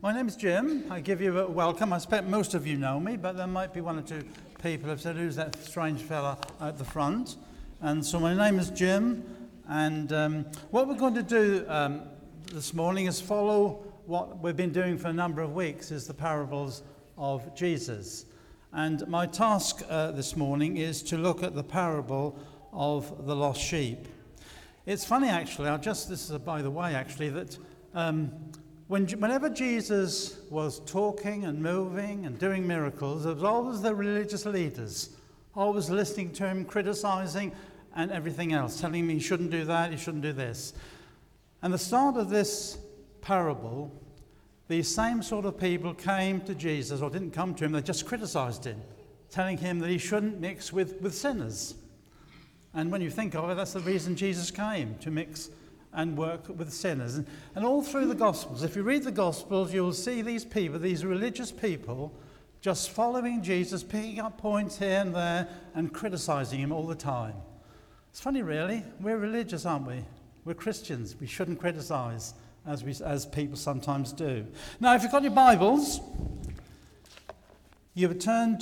My name is Jim. I give you a welcome. I expect most of you know me, but there might be one or two people who have said, who's that strange fella at the front? And so my name is Jim, and what we're going to do this morning is follow what we've been doing for a number of weeks, is the parables of Jesus. And my task this morning is to look at the parable of the lost sheep. It's funny, actually, this is a by the way, actually, that whenever Jesus was talking and moving and doing miracles, there was always the religious leaders, always listening to him, criticizing and everything else, telling him he shouldn't do that, he shouldn't do this. And the start of this parable, these same sort of people came to Jesus, or didn't come to him, they just criticized him, telling him that he shouldn't mix with sinners. And when you think of it, that's the reason Jesus came, to mix and work with sinners. And all through the Gospels, if you read the Gospels, you'll see these people, these religious people, just following Jesus, picking up points here and there, and criticizing him all the time. It's funny, really. We're religious, aren't we? We're Christians. We shouldn't criticize, as people sometimes do. Now, if you've got your Bibles, you would turn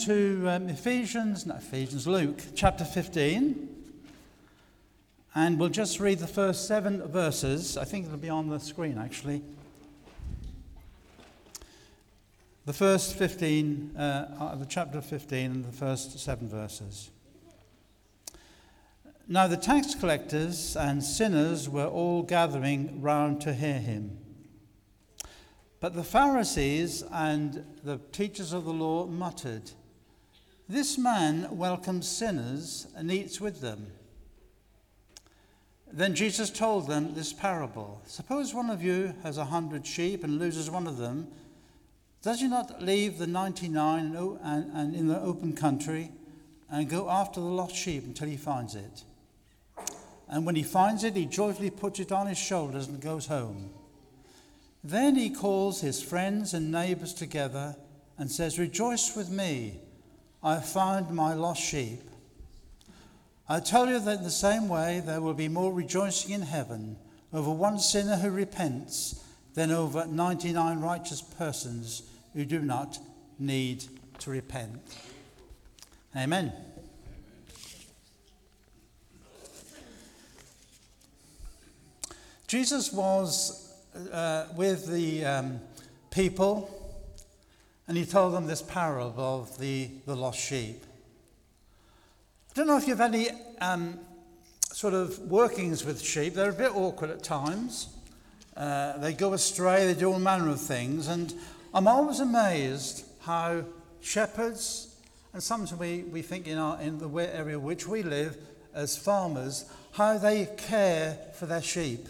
to Luke chapter 15. And we'll just read the first 7 verses. I think it'll be on the screen, actually. The first 15, the chapter 15 and the first 7 verses. Now the tax collectors and sinners were all gathering round to hear him. But the Pharisees and the teachers of the law muttered, "This man welcomes sinners and eats with them." Then Jesus told them this parable. Suppose one of you has 100 sheep and loses one of them. Does he not leave the 99 and in the open country and go after the lost sheep until he finds it? And when he finds it, he joyfully puts it on his shoulders and goes home. Then he calls his friends and neighbors together and says, "Rejoice with me, I have found my lost sheep." I tell you that in the same way there will be more rejoicing in heaven over one sinner who repents than over 99 righteous persons who do not need to repent. Amen. Jesus was with the people, and he told them this parable of the lost sheep. I don't know if you've any sort of workings with sheep. They're a bit awkward at times. They go astray, they do all manner of things. And I'm always amazed how shepherds, and sometimes we think in the area which we live as farmers, how they care for their sheep.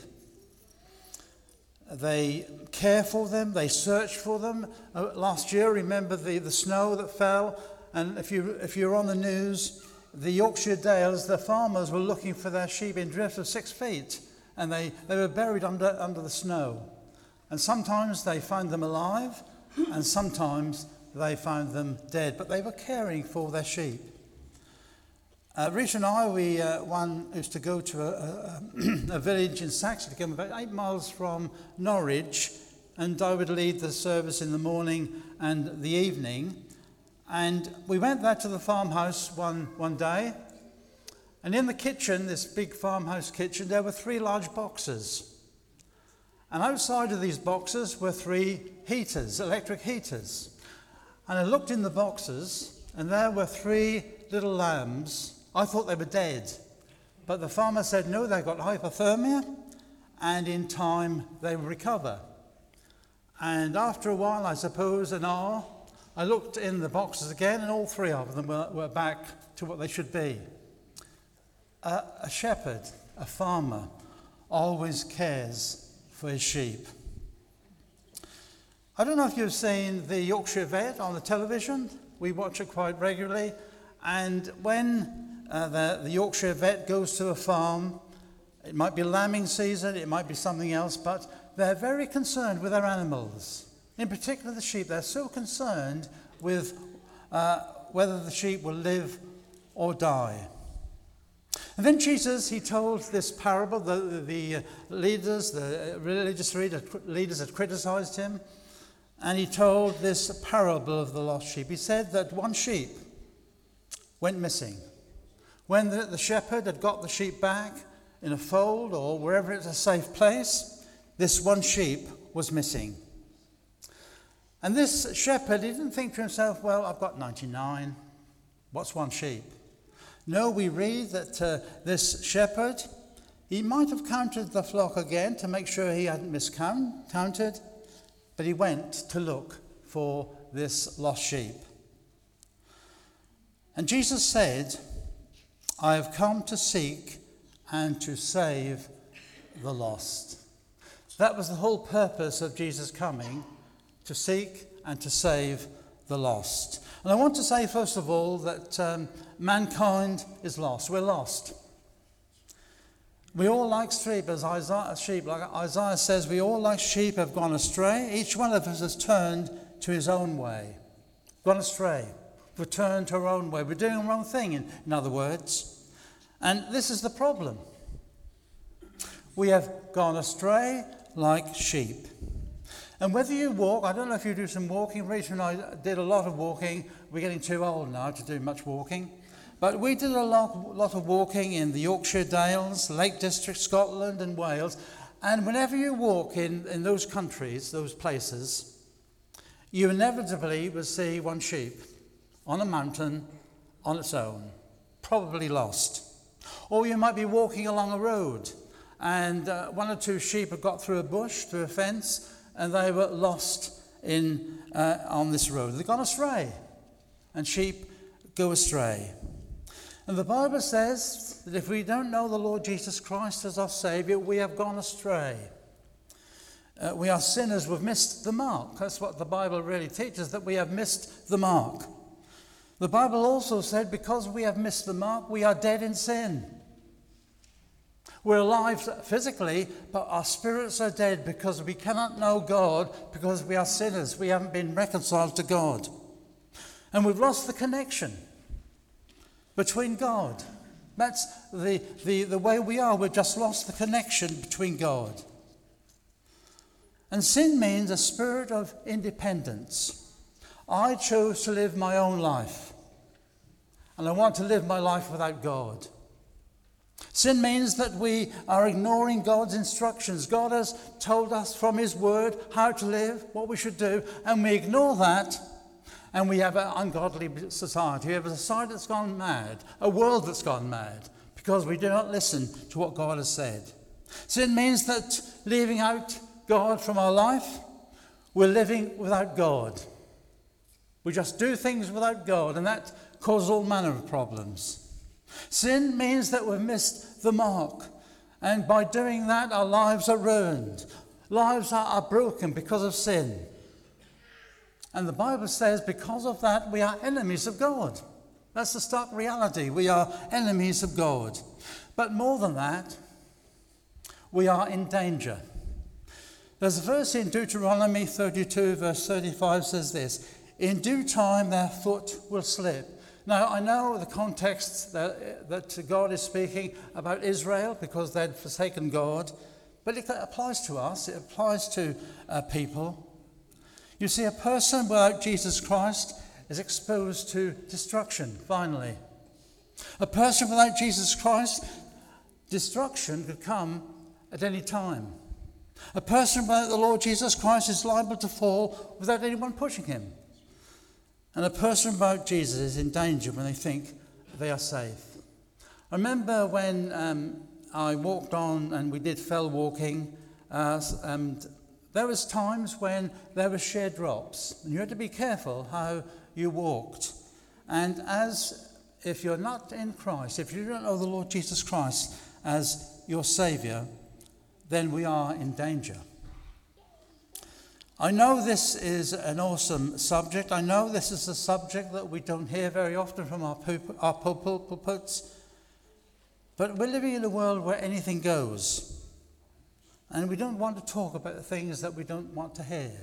They care for them, they search for them. Last year, remember the snow that fell? And if you're on the news, the Yorkshire Dales, the farmers were looking for their sheep in drifts of 6 feet, and they were buried under the snow. And sometimes they found them alive, and sometimes they found them dead, but they were caring for their sheep. Rich and I, we used to go to a village in Saxony, about 8 miles from Norwich, and I would lead the service in the morning and the evening. And we went there to the farmhouse one day, and in the kitchen, this big farmhouse kitchen, there were 3 large boxes. And outside of these boxes were 3 heaters, electric heaters. And I looked in the boxes, and there were 3 little lambs. I thought they were dead, but the farmer said, no, they've got hypothermia, and in time they will recover. And after a while, I suppose an hour, I looked in the boxes again, and all 3 of them were back to what they should be. A shepherd, a farmer, always cares for his sheep. I don't know if you've seen the Yorkshire Vet on the television. We watch it quite regularly. And when the Yorkshire Vet goes to a farm, it might be lambing season, it might be something else, but they're very concerned with their animals. In particular, the sheep. They're so concerned with whether the sheep will live or die. And then Jesus, he told this parable. The leaders, the religious leaders had criticized him. and he told this parable of the lost sheep. He said that one sheep went missing. When the shepherd had got the sheep back in a fold or wherever it's a safe place, this one sheep was missing. And this shepherd, he didn't think to himself, well, I've got 99. What's one sheep? No, we read that this shepherd, he might have counted the flock again to make sure he hadn't miscounted, but he went to look for this lost sheep. And Jesus said, I have come to seek and to save the lost. That was the whole purpose of Jesus coming, to seek and to save the lost. And I want to say, first of all, that mankind is lost. We're lost. We all like sheep, like Isaiah says, we all like sheep have gone astray. Each one of us has turned to his own way. Gone astray. We've turned to our own way. We're doing the wrong thing, in other words. And this is the problem. We have gone astray like sheep. And whether you walk, I don't know if you do some walking. Rachel and I did a lot of walking. We're getting too old now to do much walking. But we did a lot of walking in the Yorkshire Dales, Lake District, Scotland and Wales. And whenever you walk in those countries, those places, you inevitably will see one sheep on a mountain on its own, probably lost. Or you might be walking along a road and one or two sheep have got through a bush, through a fence, and they were lost on this road. They've gone astray, and sheep go astray. And the Bible says that if we don't know the Lord Jesus Christ as our Saviour, we have gone astray. We are sinners, we've missed the mark. That's what the Bible really teaches, that we have missed the mark. The Bible also said because we have missed the mark, we are dead in sin. We're alive physically, but our spirits are dead because we cannot know God because we are sinners. We haven't been reconciled to God. And we've lost the connection between God. That's the way we are. We've just lost the connection between God. And sin means a spirit of independence. I chose to live my own life, and I want to live my life without God. Sin means that we are ignoring God's instructions. God has told us from his word how to live, what we should do, and we ignore that, and we have an ungodly society. We have a society that's gone mad, a world that's gone mad, because we do not listen to what God has said. Sin means that leaving out God from our life, we're living without God. We just do things without God, and that causes all manner of problems. Sin means that we've missed the mark, and by doing that our lives are ruined. Lives are broken because of sin. And the Bible says because of that we are enemies of God. That's the stark reality. We are enemies of God. But more than that, we are in danger. There's a verse in Deuteronomy 32 verse 35 says this, in due time their foot will slip. Now, I know the context that God is speaking about Israel because they'd forsaken God, but it applies to us, it applies to people. You see, a person without Jesus Christ is exposed to destruction, finally. A person without Jesus Christ, destruction could come at any time. A person without the Lord Jesus Christ is liable to fall without anyone pushing him. And a person without Jesus is in danger when they think they are safe. I remember when I walked on and we did fell walking, and there was times when there were sheer drops, and you had to be careful how you walked. And if you're not in Christ, if you don't know the Lord Jesus Christ as your Saviour, then we are in danger. I know this is an awesome subject. I know this is a subject that we don't hear very often from our pulpits. But we're living in a world where anything goes. And we don't want to talk about the things that we don't want to hear.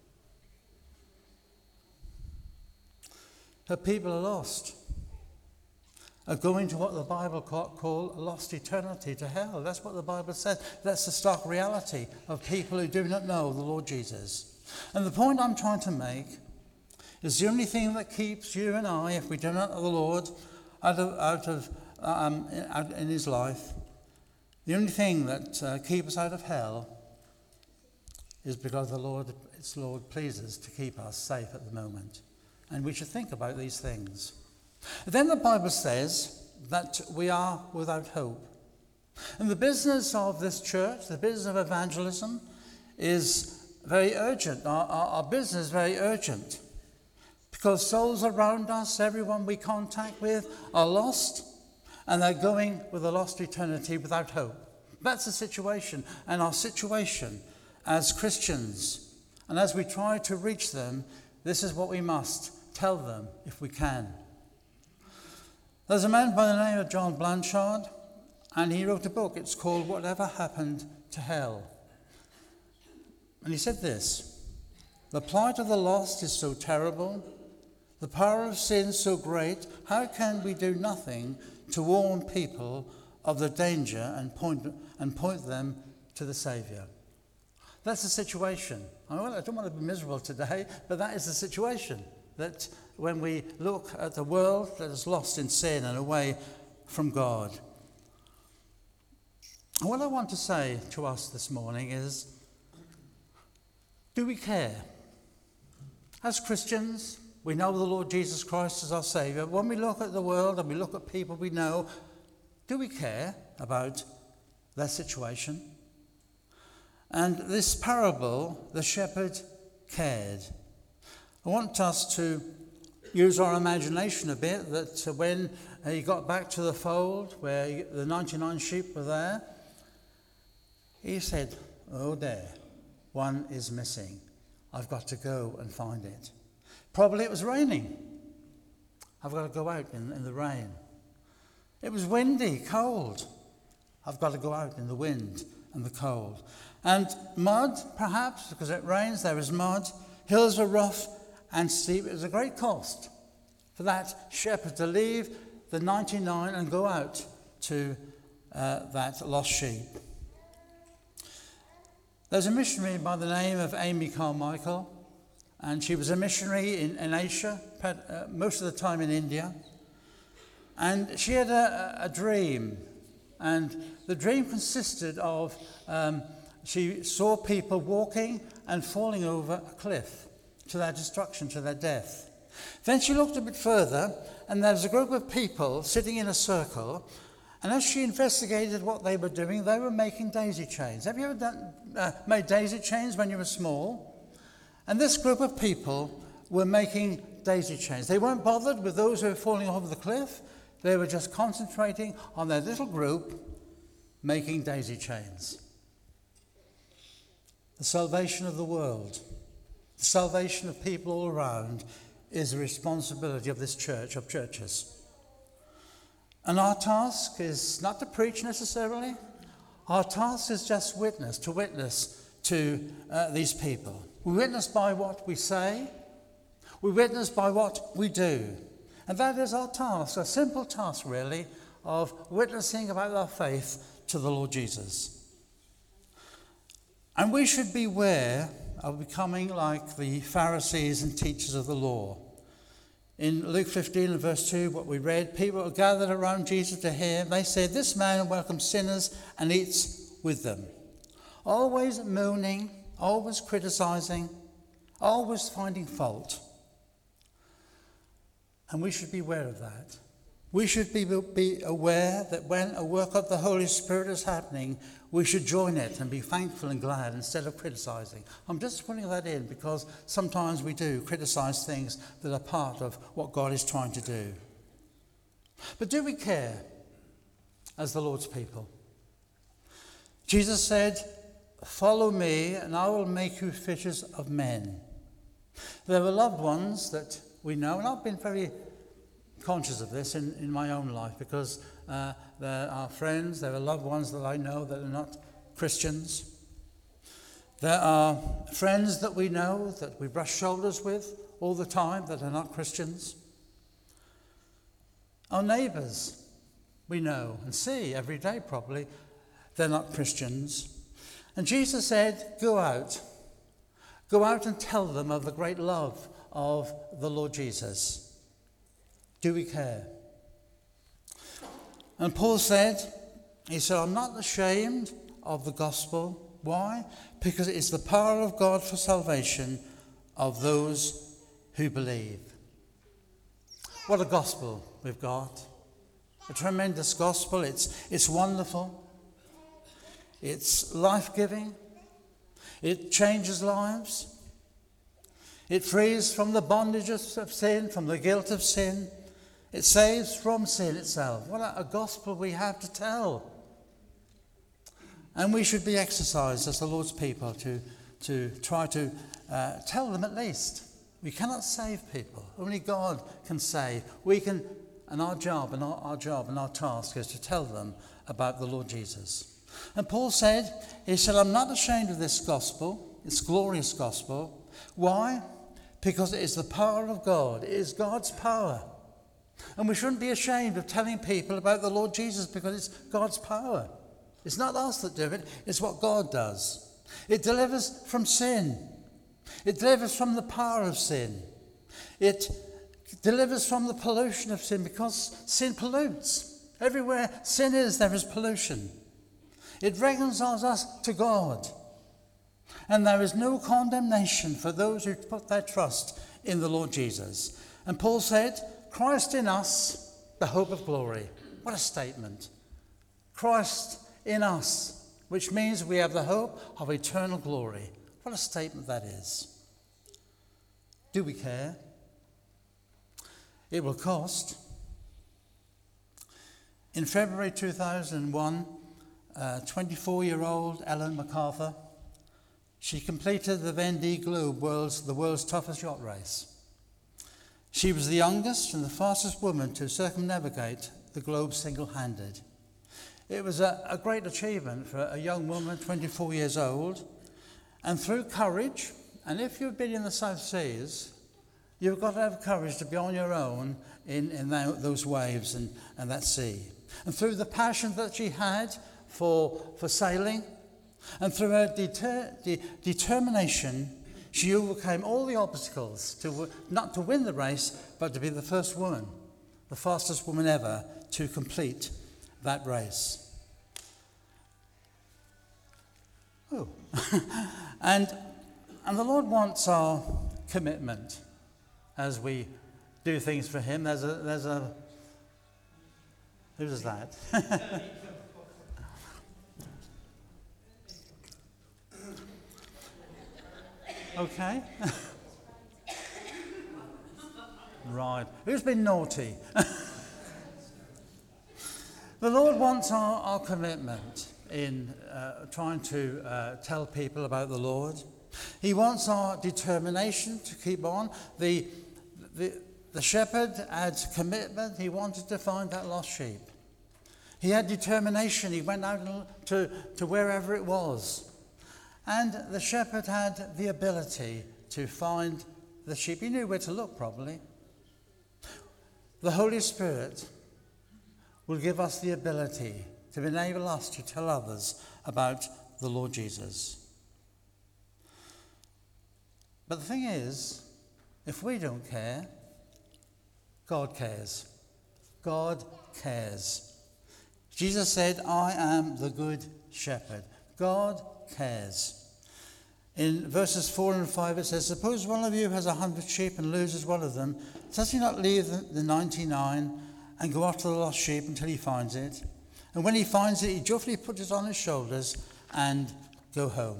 Her people are lost. Are going to what the Bible call a lost eternity, to hell. That's what the Bible says. That's the stark reality of people who do not know the Lord Jesus. And the point I'm trying to make is the only thing that keeps you and I, if we do not know the Lord, out in his life, the only thing that keeps us out of hell is because the Lord pleases to keep us safe at the moment. And we should think about these things. Then the Bible says that we are without hope. And the business of this church, the business of evangelism, is very urgent. Our business is very urgent. Because souls around us, everyone we contact with, are lost, and they're going with a lost eternity without hope. That's the situation. And our situation as Christians, and as we try to reach them, this is what we must tell them if we can. There's a man by the name of John Blanchard, and he wrote a book. It's called Whatever Happened to Hell. And he said this: the plight of the lost is so terrible, the power of sin so great, how can we do nothing to warn people of the danger and point them to the Saviour? That's the situation. I don't want to be miserable today, but that is the situation. That when we look at the world that is lost in sin and away from God. And what I want to say to us this morning is, do we care? As Christians, we know the Lord Jesus Christ as our Saviour. When we look at the world and we look at people we know, do we care about their situation? And this parable, the shepherd cared. I want us to use our imagination a bit, that when he got back to the fold where the 99 sheep were there, he said, oh there, one is missing. I've got to go and find it. Probably it was raining. I've got to go out in the rain. It was windy, cold. I've got to go out in the wind and the cold. And mud, perhaps, because it rains, there is mud. Hills are rough and steep. It was a great cost for that shepherd to leave the 99 and go out to that lost sheep. There's a missionary by the name of Amy Carmichael, and she was a missionary in Asia, most of the time in India. And she had a dream, and the dream consisted of she saw people walking and falling over a cliff to their destruction, to their death. Then she looked a bit further, and there was a group of people sitting in a circle, and as she investigated what they were doing, they were making daisy chains. Have you ever made daisy chains when you were small? And this group of people were making daisy chains. They weren't bothered with those who were falling over the cliff. They were just concentrating on their little group making daisy chains. The salvation of the world, the salvation of people all around, is the responsibility of this church, of churches. And our task is not to preach necessarily. Our task is just to witness to these people. We witness by what we say. We witness by what we do. And that is our task, a simple task really, of witnessing about our faith to the Lord Jesus. And we should beware of becoming like the Pharisees and teachers of the law. In Luke 15 and verse 2, what we read, people were gathered around Jesus to hear him. They said, this man welcomes sinners and eats with them. Always moaning, always criticizing, always finding fault. And we should be aware of that. We should be aware that when a work of the Holy Spirit is happening, we should join it and be thankful and glad instead of criticizing. I'm just putting that in because sometimes we do criticize things that are part of what God is trying to do. But do we care as the Lord's people? Jesus said, follow me and I will make you fishers of men. There were loved ones that we know, and I've been very conscious of this in my own life because there are friends, there are loved ones that I know that are not Christians. There are friends that we know that we brush shoulders with all the time that are not Christians. Our neighbours we know and see every day probably, they're not Christians. And Jesus said, go out. Go out and tell them of the great love of the Lord Jesus. Do we care? And Paul said, I'm not ashamed of the gospel. Why? Because it is the power of God for salvation of those who believe. What a gospel we've got. A tremendous gospel. It's wonderful. It's life-giving. It changes lives. It frees from the bondage of sin, from the guilt of sin. It saves from sin itself. What a gospel we have to tell. And we should be exercised as the Lord's people to try to tell them at least. We cannot save people. Only God can save. We can, and our job and our task is to tell them about the Lord Jesus. And Paul said, I'm not ashamed of this gospel, this glorious gospel. Why? Because it is the power of God. It is God's power. And we shouldn't be ashamed of telling people about the Lord Jesus because it's God's power. It's not us that do it, it's what God does. It delivers from sin. It delivers from the power of sin. It delivers from the pollution of sin because sin pollutes. Everywhere sin is, there is pollution. It reconciles us to God. And there is no condemnation for those who put their trust in the Lord Jesus. And Paul said, Christ in us, the hope of glory. What a statement. Christ in us, which means we have the hope of eternal glory. What a statement that is. Do we care? It will cost. In February 2001, 24-year-old Ellen MacArthur, she completed the Vendée Globe, the world's toughest yacht race. She was the youngest and the fastest woman to circumnavigate the globe single-handed. It was a great achievement for a young woman, 24 years old, and through courage, and if you've been in the South Seas, you've got to have courage to be on your own in those waves and that sea. And through the passion that she had for sailing, and through her determination, she overcame all the obstacles not to win the race, but to be the first woman, the fastest woman ever to complete that race. Oh, and the Lord wants our commitment as we do things for Him. There's a who's that? Okay. Right. Who's been naughty? The Lord wants our commitment in trying to tell people about the Lord. He wants our determination to keep on. The shepherd had commitment. He wanted to find that lost sheep. He had determination. He went out to wherever it was. And the shepherd had the ability to find the sheep. He knew where to look, probably. The Holy Spirit will give us the ability to enable us to tell others about the Lord Jesus. But the thing is, if we don't care, God cares. God cares. Jesus said, I am the good shepherd. God cares. In verses 4 and 5 it says, suppose one of you has 100 sheep and loses one of them. Does he not leave the 99 and go after the lost sheep until he finds it? And when he finds it, he joyfully puts it on his shoulders and go home.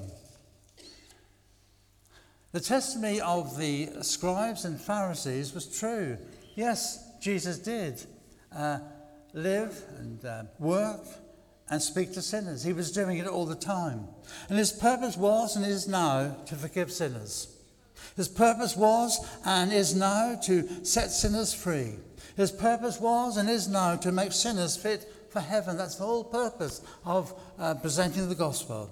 The testimony of the scribes and Pharisees was true. Yes, Jesus did live and work and speak to sinners. He was doing it all the time. And his purpose was and is now to forgive sinners. His purpose was and is now to set sinners free. His purpose was and is now to make sinners fit for heaven. That's the whole purpose of presenting the gospel.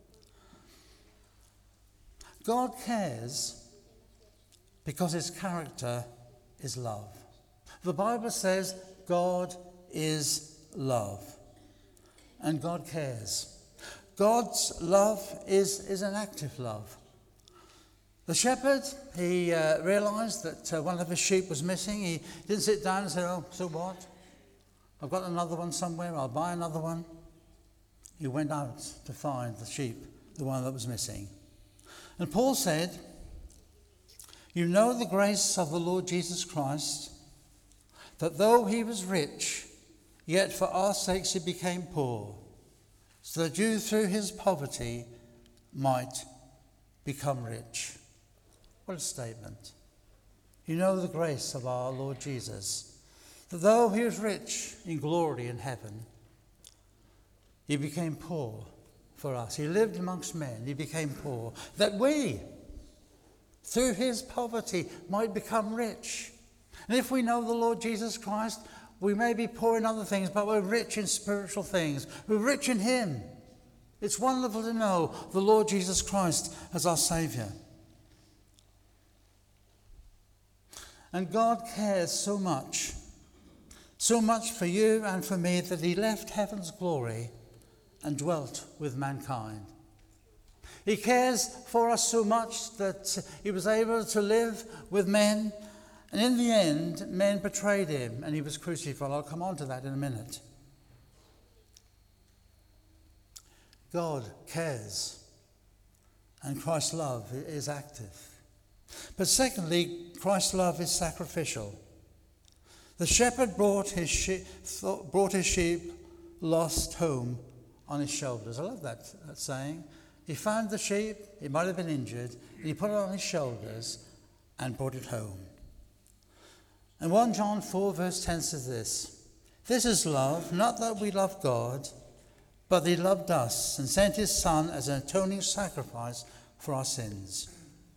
God cares because his character is love. The Bible says God is love. And God cares. God's love is an active love. The shepherd, he realised that one of his sheep was missing. He didn't sit down and say, oh, so what? I've got another one somewhere, I'll buy another one. He went out to find the sheep, the one that was missing. And Paul said, you know the grace of the Lord Jesus Christ, that though he was rich, yet for our sakes he became poor, so that you through his poverty might become rich. What a statement. You know the grace of our Lord Jesus, that though he was rich in glory in heaven, he became poor for us. He lived amongst men. He became poor, that we, through his poverty, might become rich. And if we know the Lord Jesus Christ, we may be poor in other things, but we're rich in spiritual things. We're rich in him. It's wonderful to know the Lord Jesus Christ as our Saviour. And God cares so much for you and for me, that he left heaven's glory and dwelt with mankind. He cares for us so much that he was able to live with men, and in the end, men betrayed him and he was crucified. I'll come on to that in a minute. God cares, and Christ's love is active. But secondly, Christ's love is sacrificial. The shepherd brought his sheep lost home on his shoulders. I love that saying. He found the sheep, it might have been injured, and he put it on his shoulders and brought it home. And 1 John 4 verse 10 says this, this is love, not that we love God, but that he loved us and sent his Son as an atoning sacrifice for our sins.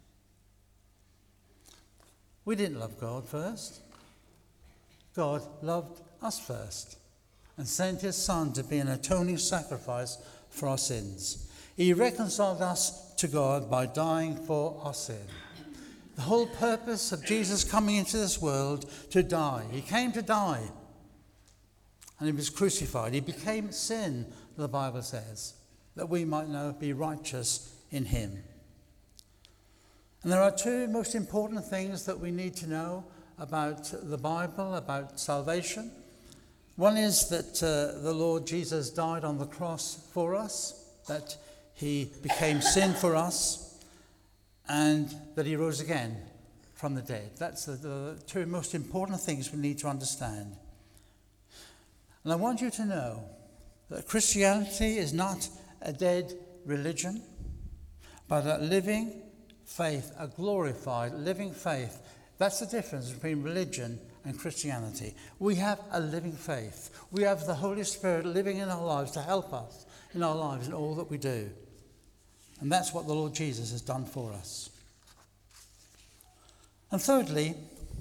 We didn't love God first. God loved us first and sent his Son to be an atoning sacrifice for our sins. He reconciled us to God by dying for our sin. The whole purpose of Jesus coming into this world to die. He came to die, and he was crucified. He became sin, the Bible says, that we might now be righteous in him. And there are two most important things that we need to know about the Bible, about salvation. One is that the Lord Jesus died on the cross for us, that he became sin for us, and that he rose again from the dead. That's the two most important things we need to understand. And I want you to know that Christianity is not a dead religion, but a living faith, a glorified living faith. That's the difference between religion and Christianity. We have a living faith. We have the Holy Spirit living in our lives to help us in our lives in all that we do. And that's what the Lord Jesus has done for us. And thirdly,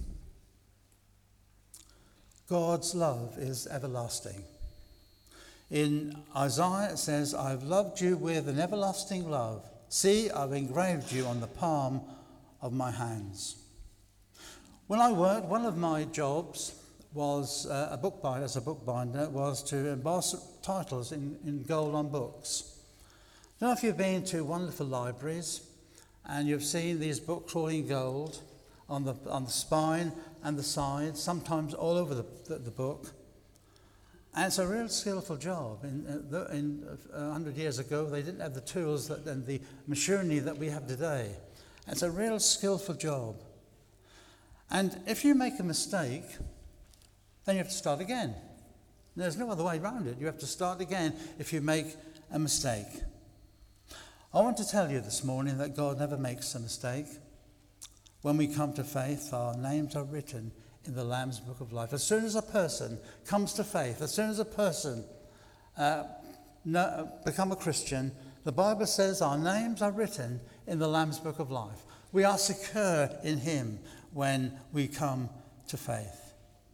God's love is everlasting. In Isaiah it says, I've loved you with an everlasting love. See, I've engraved you on the palm of my hands. When I worked, one of my jobs was as a bookbinder, was to emboss titles in gold on books. I don't know if you've been to wonderful libraries and you've seen these books all in gold on the spine and the sides, sometimes all over the book. And it's a real skillful job. 100 years ago, they didn't have the tools and the machinery that we have today. It's a real skillful job. And if you make a mistake, then you have to start again. There's no other way around it. You have to start again if you make a mistake. I want to tell you this morning that God never makes a mistake. When we come to faith, our names are written in the Lamb's Book of Life. As soon as a person comes to faith, as soon as a person become a Christian, the Bible says our names are written in the Lamb's Book of Life. We are secure in him when we come to faith.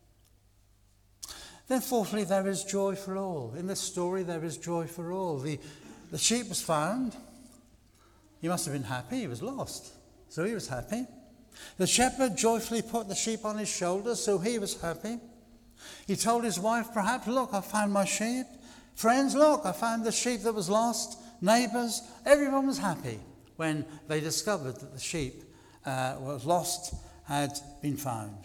Then fourthly, there is joy for all. In this story, there is joy for all. The sheep was found. He must have been happy. He was lost, so he was happy. The shepherd joyfully put the sheep on his shoulders, so he was happy. He told his wife, perhaps, look, I found my sheep. Friends, look, I found the sheep that was lost. Neighbours, everyone was happy. when they discovered that the sheep was lost had been found.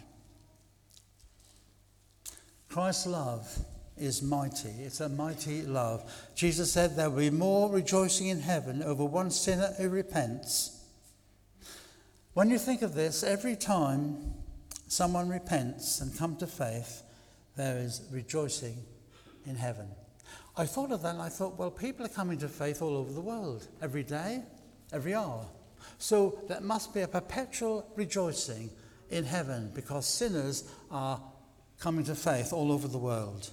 Christ's love is mighty. It's a mighty love. Jesus said there will be more rejoicing in heaven over one sinner who repents. When you think of this, every time someone repents and comes to faith, there is rejoicing in heaven. I thought of that and I thought, well, people are coming to faith all over the world, every day, every hour. So there must be a perpetual rejoicing in heaven because sinners are coming to faith all over the world.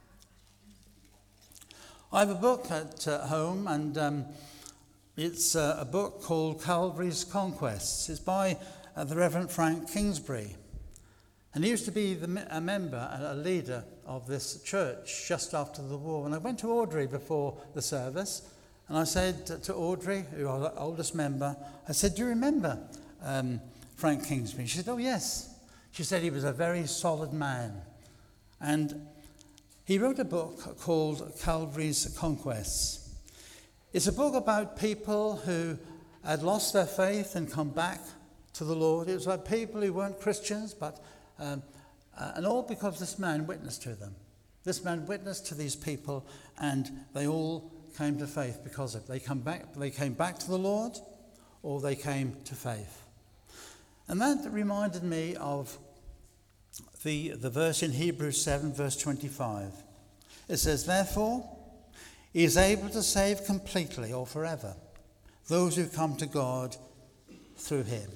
I have a book at home, and it's a book called Calvary's Conquests. It's by the Reverend Frank Kingsbury. And he used to be a member and a leader of this church just after the war. And I went to Audrey before the service, and I said to Audrey, who was the oldest member, I said, do you remember Frank Kingsbury? She said, oh, yes. She said he was a very solid man. And he wrote a book called Calvary's Conquests. It's a book about people who had lost their faith and come back to the Lord. It was about people who weren't Christians, but and all because this man witnessed to them. This man witnessed to these people, and they all came to faith because of it. They came back to the Lord, or they came to faith. And that reminded me of the verse in Hebrews 7, verse 25. It says, therefore, he is able to save completely or forever those who come to God through him.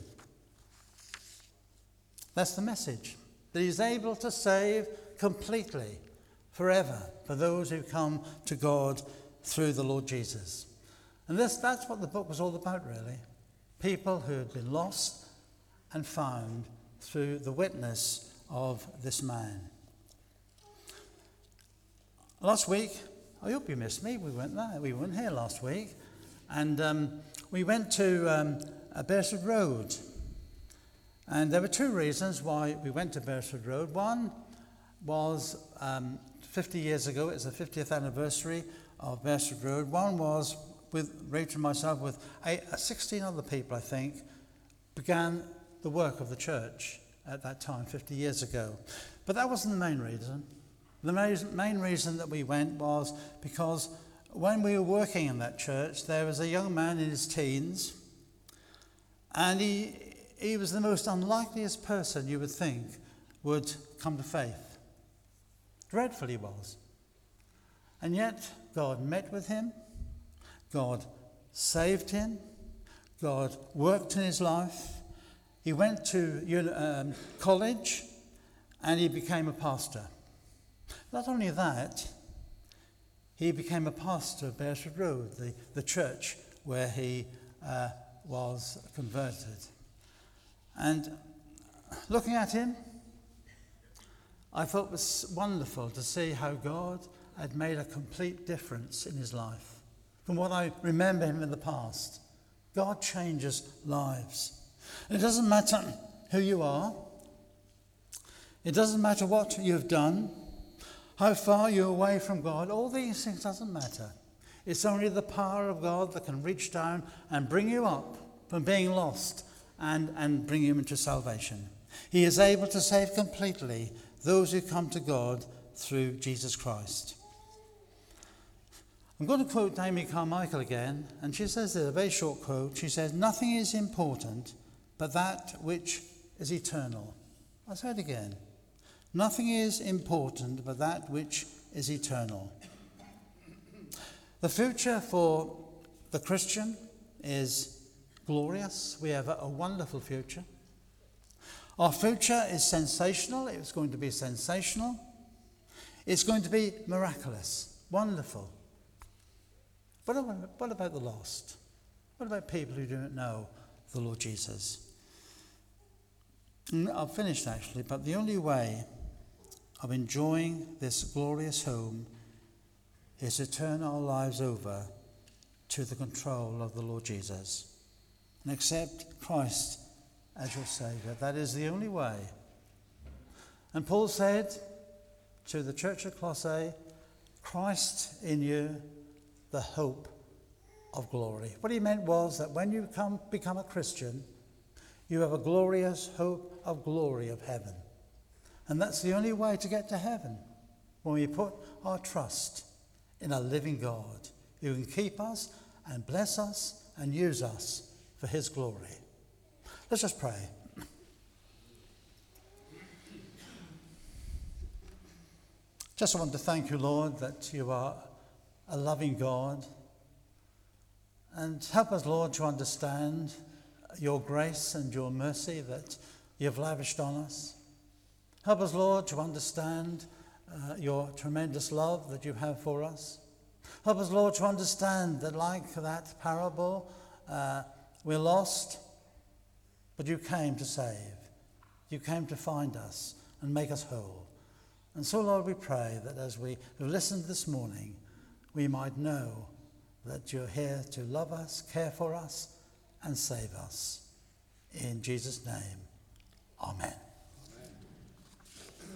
That's the message, that he's able to save completely, forever, for those who come to God through the Lord Jesus. And that's what the book was all about, really. People who had been lost and found through the witness of this man. Last week, I hope you missed me. We weren't here last week. And we went to Beresford Road. And there were two reasons why we went to Beresford Road. One was 50 years ago, it was the 50th anniversary of Beresford Road. One was with Rachel and myself, with 16 other people, I think, began the work of the church at that time, 50 years ago. But that wasn't the main reason. The main reason that we went was because when we were working in that church, there was a young man in his teens, and he was the most unlikeliest person you would think would come to faith. Dreadful he was. And yet God met with him, God saved him, God worked in his life. He went to college and he became a pastor. Not only that, he became a pastor of Beresford Road, the church where he was converted. And looking at him, I thought it was wonderful to see how God had made a complete difference in his life. From what I remember him in the past, God changes lives. And it doesn't matter who you are. It doesn't matter what you've done, how far you're away from God. All these things doesn't matter. It's only the power of God that can reach down and bring you up from being lost and bring you into salvation. He is able to save completely those who come to God through Jesus Christ. I'm going to quote Amy Carmichael again, and she says this, a very short quote. She says, nothing is important but that which is eternal. I'll say it again. Nothing is important but that which is eternal. The future for the Christian is glorious. We have a wonderful future. Our future is sensational. It's going to be sensational. It's going to be miraculous, wonderful. What about the lost? What about people who don't know the Lord Jesus? I've finished actually, but the only way of enjoying this glorious home is to turn our lives over to the control of the Lord Jesus and accept Christ as your Saviour. That is the only way. And Paul said to the church at Colossae, Christ in you, the hope of glory. What he meant was that when you become a Christian, you have a glorious hope of glory of heaven. And that's the only way to get to heaven, when we put our trust in a living God who can keep us and bless us and use us for his glory. Let's just pray. Just want to thank you, Lord, that you are a loving God. And help us, Lord, to understand your grace and your mercy that you've lavished on us. Help us, Lord, to understand your tremendous love that you have for us. Help us, Lord, to understand that like that parable, we're lost, but you came to save. You came to find us and make us whole. And so, Lord, we pray that as we have listened this morning, we might know that you're here to love us, care for us, and save us. In Jesus' name.